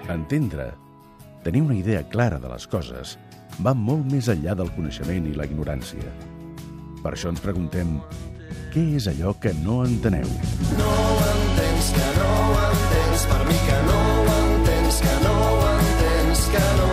Entendre, tenir una idea clara de les coses, va molt més enllà del coneixement i la ignorància. Per això ens preguntem, què és allò que no enteneu? No ho entens, que no ho entens, per mi que no ho entens, que no ho entens, que no.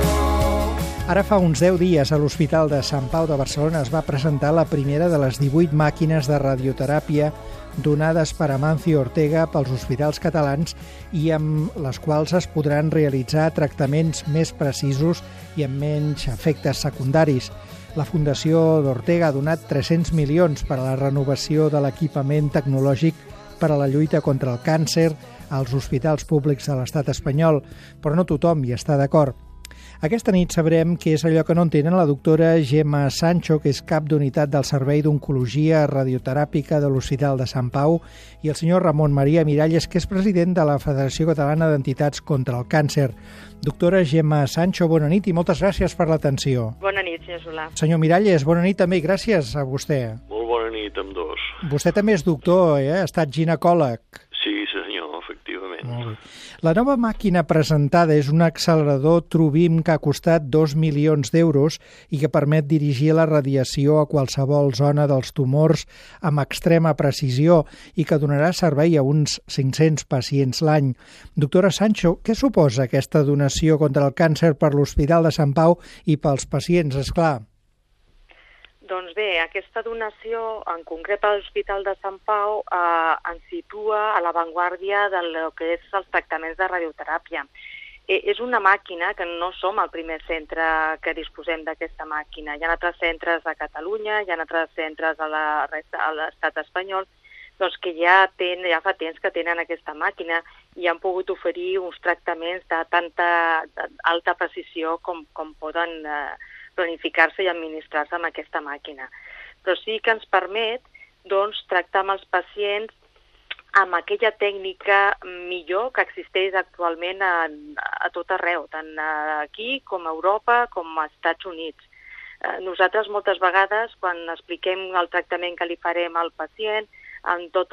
Ara fa uns 10 dies a l'Hospital de Sant Pau de Barcelona es va presentar la primera de les 18 màquines de radioteràpia donades per Amancio Ortega pels hospitals catalans i amb les quals es podran realitzar tractaments més precisos i amb menys efectes secundaris. La Fundació d'Ortega ha donat 300 milions per a la renovació de l'equipament tecnològic per a la lluita contra el càncer als hospitals públics de l'estat espanyol, però no tothom hi està d'acord. Aquesta nit sabrem què és allò que no entenen la doctora Gemma Sancho, que és cap d'unitat del Servei d'Oncologia Radioteràpica de l'Hospital de Sant Pau, i el senyor Ramon Maria Miralles, que és president de la Federació Catalana d'Entitats contra el Càncer. Doctora Gemma Sancho, bona nit i moltes gràcies per l'atenció. Bona nit, senyor Solà. Senyor Miralles, bona nit també i gràcies a vostè. Molt bona nit amb dos. Vostè també és doctor, ha estat ginecòleg. Sí, senyor, efectivament. Molt bé. La nova màquina presentada és un accelerador Trubim que ha costat 2 milions d'euros i que permet dirigir la radiació a qualsevol zona dels tumors amb extrema precisió i que donarà servei a uns 500 pacients l'any. Doctora Sancho, què suposa aquesta donació contra el càncer per l'Hospital de Sant Pau i pels pacients, esclar? Doncs bé, aquesta donació, en concret a l'Hospital de Sant Pau, ens situa a l'avantguàrdia del que és els tractaments de radioteràpia. És una màquina que no som el primer centre que disposem d'aquesta màquina. Hi ha altres centres a Catalunya, hi ha altres centres a l'estat espanyol, doncs que ja fa temps que tenen aquesta màquina i han pogut oferir uns tractaments de tanta alta precisió com poden planificar-se i administrar-se amb aquesta màquina. Però sí que ens permet tractar amb els pacients amb aquella tècnica millor que existeix actualment a tot arreu, tant aquí com a Europa com als Estats Units. Nosaltres moltes vegades, quan expliquem el tractament que li farem al pacient, amb tots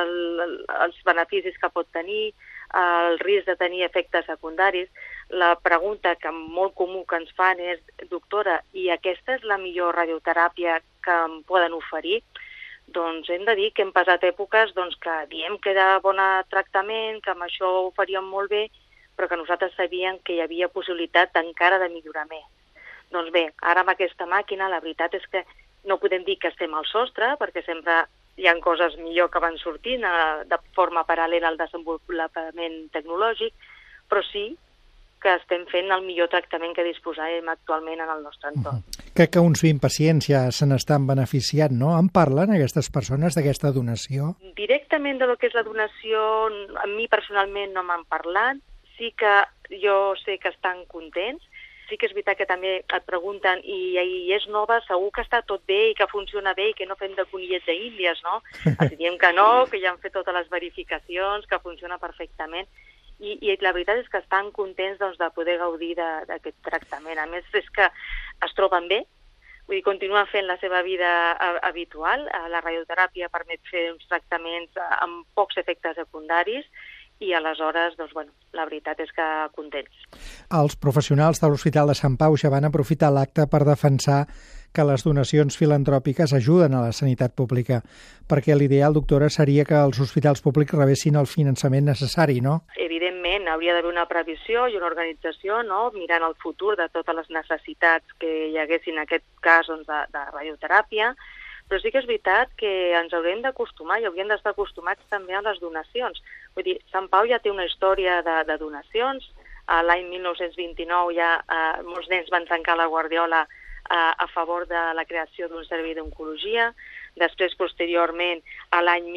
els beneficis que pot tenir, el risc de tenir efectes secundaris, la pregunta que molt comú que ens fan és: doctora, i aquesta és la millor radioteràpia que em poden oferir? Doncs hem de dir que hem passat èpoques que diem que era bon tractament, que amb això ho faríem molt bé, però que nosaltres sabíem que hi havia possibilitat encara de millorar més. Doncs bé, ara amb aquesta màquina la veritat és que no podem dir que estem al sostre, perquè sempre hi ha coses millor que van sortint de forma paral·lela al desenvolupament tecnològic, però sí que estem fent el millor tractament que disposem actualment en el nostre entorn. Crec que uns 20 pacients ja se n'estan beneficiant, no? En parlen aquestes persones d'aquesta donació? Directament de lo que és la donació, a mi personalment no m'han parlat. Sí que jo sé que estan contents. Sí que és veritat que també et pregunten i és nova, segur que està tot bé i que funciona bé i que no fem de conillets d'Índies, no? Els diem que no, que ja han fet totes les verificacions, que funciona perfectament. I la veritat és que estan contents de poder gaudir d'aquest tractament. A més, és que es troben bé, vull dir, continuen fent la seva vida habitual. La radioteràpia permet fer uns tractaments amb pocs efectes secundaris i aleshores, la veritat és que contents. Els professionals de l'Hospital de Sant Pau ja van aprofitar l'acte per defensar que les donacions filantròpiques ajuden a la sanitat pública, perquè l'ideal, doctora, seria que els hospitals públics rebessin el finançament necessari, no? Evidentment, hauria d'haver una previsió i una organització, no?, mirant el futur de totes les necessitats que hi haguessin, en aquest cas, de radioteràpia, però sí que és veritat que ens haurem d'acostumar i hauríem d'estar acostumats també a les donacions. Vull dir, Sant Pau ja té una història de donacions. L'any 1929 ja molts nens van tancar la guardiola a favor de la creació d'un servei d'oncologia. Després, posteriorment, a l'any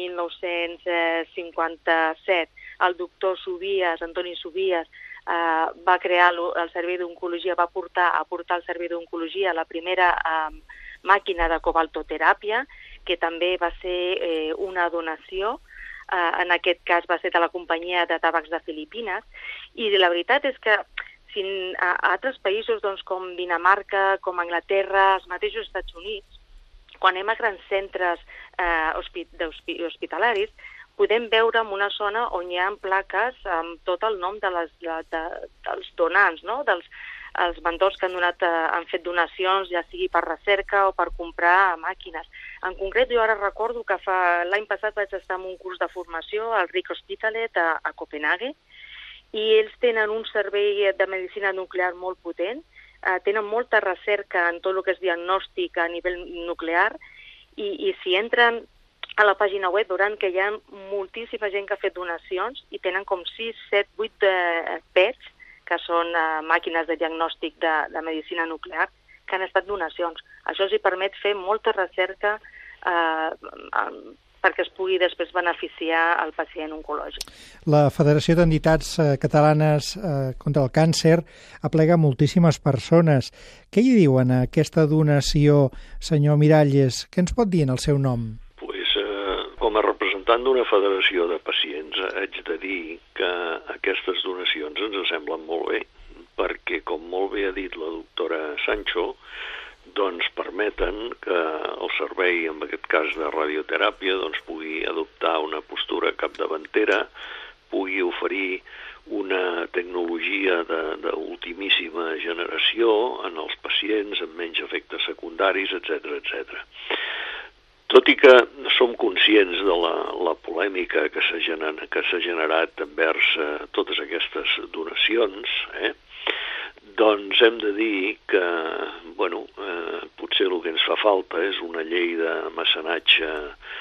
1957, el doctor Subies, Antoni Subies, va crear el servei d'oncologia, va aportar al servei d'oncologia la primera màquina de cobaltoteràpia, que també va ser una donació. En aquest cas va ser de la companyia de tabacs de Filipines. I la veritat és que a altres països com Dinamarca, com Anglaterra, els mateixos Estats Units, quan anem a grans centres hospitalaris, podem veure en una zona on hi ha plaques amb tot el nom dels donants, no? Els mentors que han fet donacions, ja sigui per recerca o per comprar màquines. En concret, jo ara recordo que l'any passat vaig estar en un curs de formació al Rikshospitalet a Copenhague, i ells tenen un servei de medicina nuclear molt potent, tenen molta recerca en tot el que és diagnòstic a nivell nuclear, i si entren a la pàgina web veuran que hi ha moltíssima gent que ha fet donacions i tenen com 6, 7, 8 PETs, que són màquines de diagnòstic de medicina nuclear, que han estat donacions. Això els permet fer molta recerca perquè es pugui després beneficiar el pacient oncològic. La Federació d'Entitats Catalanes contra el Càncer aplega moltíssimes persones. Què hi diuen a aquesta donació, senyor Miralles? Què ens pot dir en el seu nom? Com a representant d'una federació de pacients, haig de dir que aquestes donacions ens semblen molt bé, perquè, com molt bé ha dit la doctora Sancho, doncs permeten que el servei, en aquest cas de radioteràpia, doncs pugui adoptar una postura capdavantera, pugui oferir una tecnologia d'ultimíssima generació en els pacients amb menys efectes secundaris, etc. Tot i que som conscients de la polèmica que s'ha generat envers totes aquestes donacions, doncs hem de dir que, potser el que ens fa falta és una llei de mecenatge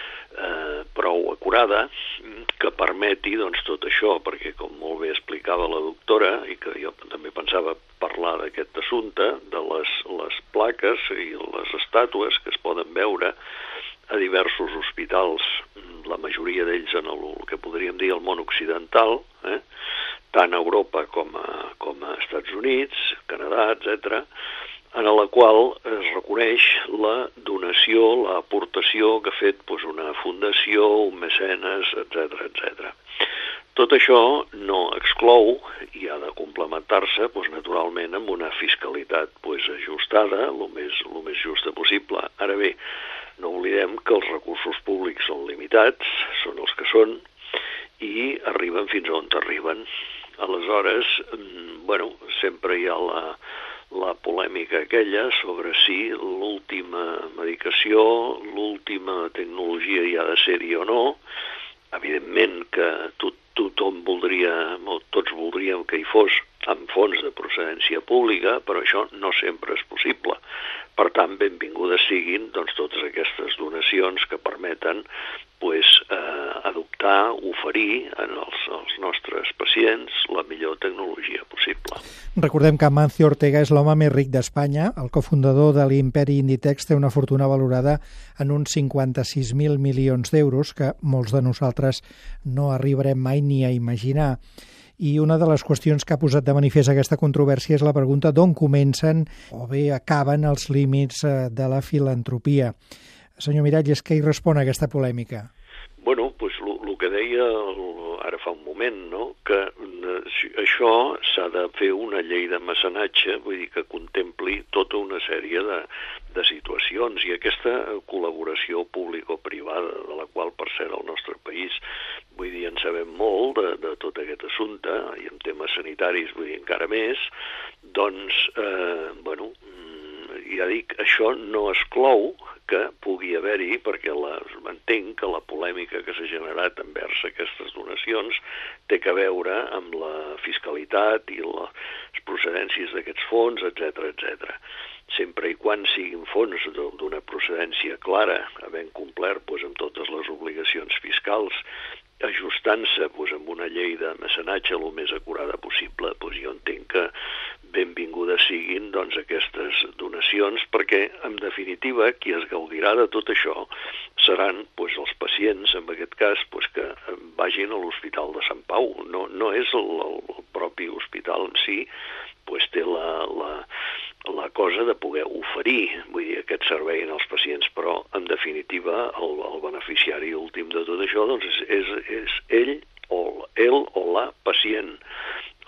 prou acurada que permeti tot això, perquè com molt bé explicava la doctora, i que jo també pensava parlar d'aquest assumpte, de les plaques i les estàtues que es poden veure a diversos hospitals, la majoria d'ells en el que podríem dir el món occidental, tant a Europa com a Estats Units, Canadà, etc., en la qual es reconeix la donació, l'aportació que ha fet una fundació, un mecenes, etc. Tot això no exclou i ha de complementar-se, naturalment, amb una fiscalitat ajustada, el més justa possible. Ara bé, no oblidem que els recursos públics són limitats, són els que són, i arriben fins on arriben. Aleshores, sempre hi ha la polèmica aquella sobre si l'última medicació, l'última tecnologia hi ha de ser-hi o no. Evidentment que tothom tots voldríem que hi fos amb fons de procedència pública, però això no sempre és possible. Per tant, benvingudes siguin totes aquestes donacions que permeten adoptar, oferir als nostres pacients la millor tecnologia possible. Recordem que Amancio Ortega és l'home més ric d'Espanya. El cofundador de l'Imperi Inditex té una fortuna valorada en uns 56.000 milions d'euros que molts de nosaltres no arribarem mai ni a imaginar. I una de les qüestions que ha posat de manifest aquesta controvèrsia és la pregunta d'on comencen o bé acaben els límits de la filantropia. Senyor Miralles, què hi respon a aquesta polèmica? El que deia ara fa un moment, que això s'ha de fer una llei de mecenatge, vull dir que contempli tota una sèrie de situacions, i aquesta col·laboració público-privada, de la qual, per cert, el nostre país, en sabem molt de tot aquest assumpte, i en temes sanitaris, encara més, ja dic, això no exclou que pugui haver-hi, perquè entenc que la polèmica que s'ha generat envers aquestes donacions té a veure amb la fiscalitat i les procedències d'aquests fons, etc. Sempre i quan siguin fons d'una procedència clara, havent complert amb totes les obligacions fiscals, ajustant-se amb una llei de mecenatge el més acurada possible, jo entenc que benvingudes siguin aquestes donacions, perquè, en definitiva, qui es gaudirà de tot això seran els pacients, en aquest cas, que vagin a l'Hospital de Sant Pau. No és el propi hospital en si, té la cosa de poder oferir aquest servei als pacients, però, en definitiva, el beneficiari últim de tot això és ell o la pacient.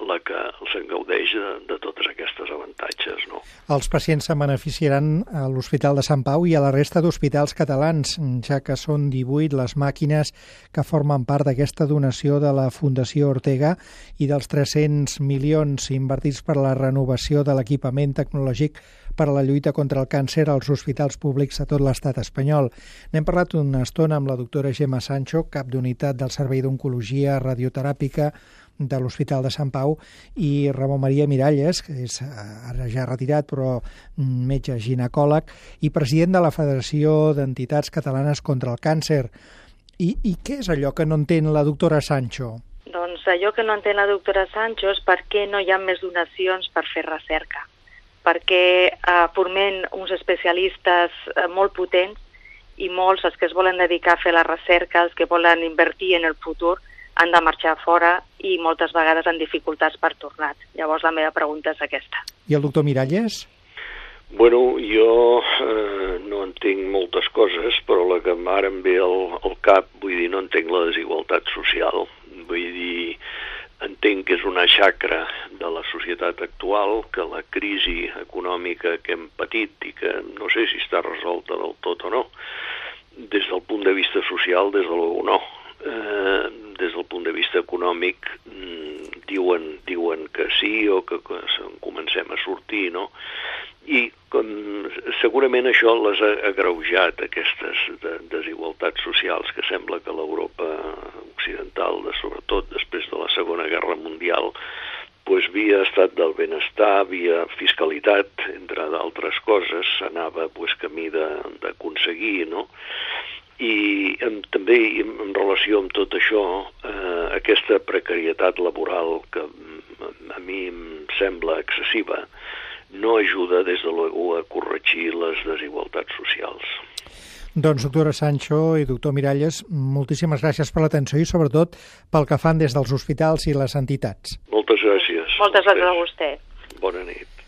la que se'n gaudeix de totes aquestes avantatges, no? Els pacients se'n beneficiaran a l'Hospital de Sant Pau i a la resta d'hospitals catalans, ja que són 18 les màquines que formen part d'aquesta donació de la Fundació Ortega i dels 300 milions invertits per la renovació de l'equipament tecnològic per a la lluita contra el càncer als hospitals públics a tot l'estat espanyol. N'hem parlat una estona amb la doctora Gemma Sancho, cap d'unitat del Servei d'Oncologia Radioteràpica de l'Hospital de Sant Pau, i Ramon Maria Miralles, que és ara ja retirat, però metge ginecòleg i president de la Federació d'Entitats Catalanes contra el Càncer. I què és allò que no entén la doctora Sancho? Doncs allò que no entén la doctora Sancho és per què no hi ha més donacions per fer recerca. Perquè formem uns especialistes molt potents i molts, els que es volen dedicar a fer la recerca, els que volen invertir en el futur, han de marxar fora i moltes vegades han dificultats per tornar. Llavors la meva pregunta és aquesta. I el doctor Miralles? Bueno, jo no entenc moltes coses, però la que ara em ve al cap, vull dir, no entenc la desigualtat social. Vull dir, entenc que és una xacra de la societat actual, que la crisi econòmica que hem patit i que no sé si està resolta del tot o no, des del punt de vista social, des de luego no. Des del punt de vista econòmic diuen que sí o que comencem a sortir, no? I segurament això les ha agreujat, aquestes desigualtats socials que sembla que l'Europa occidental, sobretot després de la Segona Guerra Mundial, via estat del benestar, via fiscalitat, entre d'altres coses, s'anava camí d'aconseguir, no? I també en relació amb tot això, aquesta precarietat laboral que a mi em sembla excessiva, no ajuda, des de luego, a corregir les desigualtats socials. Doncs, doctora Sancho i doctor Miralles, moltíssimes gràcies per l'atenció i, sobretot, pel que fan des dels hospitals i les entitats. Moltes gràcies. Moltes gràcies a vostè. Bona nit.